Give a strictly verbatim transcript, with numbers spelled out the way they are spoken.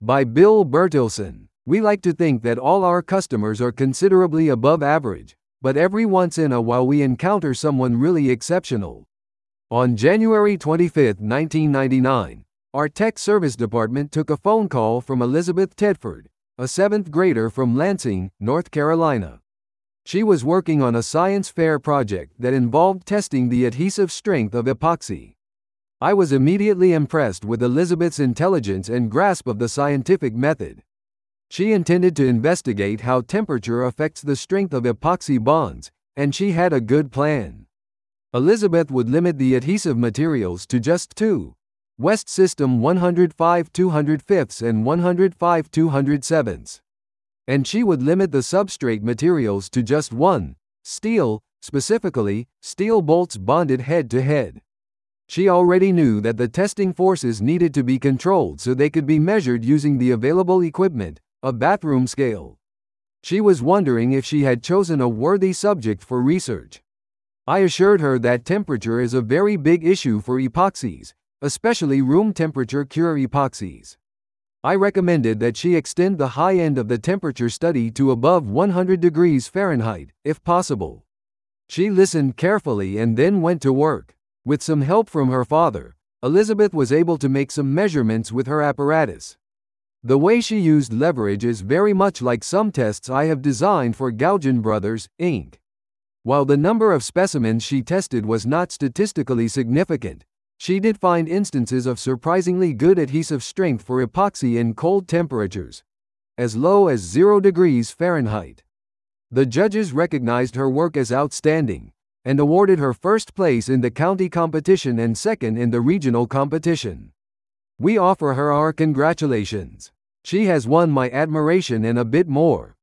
By Bill Bertilson. We like to think that all our customers are considerably above average, but every once in a while we encounter someone really exceptional. On January twenty-fifth, nineteen ninety-nine, our tech service department took a phone call from Elizabeth Tedford, a seventh grader from Lansing, North Carolina. She was working on a science fair project that involved testing the adhesive strength of epoxy. I was immediately impressed with Elizabeth's intelligence and grasp of the scientific method. She intended to investigate how temperature affects the strength of epoxy bonds, and she had a good plan. Elizabeth would limit the adhesive materials to just two: West System one oh five two oh five and one oh five two oh seven. And she would limit the substrate materials to just one: steel, specifically, steel bolts bonded head to head. She already knew that the testing forces needed to be controlled so they could be measured using the available equipment, a bathroom scale. She was wondering if she had chosen a worthy subject for research. I assured her that temperature is a very big issue for epoxies, especially room temperature cure epoxies. I recommended that she extend the high end of the temperature study to above one hundred degrees Fahrenheit, if possible. She listened carefully and then went to work. With some help from her father, Elizabeth was able to make some measurements with her apparatus. The way she used leverage is very much like some tests I have designed for Gauguin Brothers, Incorporated. While the number of specimens she tested was not statistically significant, she did find instances of surprisingly good adhesive strength for epoxy in cold temperatures, as low as zero degrees Fahrenheit. The judges recognized her work as outstanding, and awarded her first place in the county competition and second in the regional competition. We offer her our congratulations. She has won my admiration and a bit more.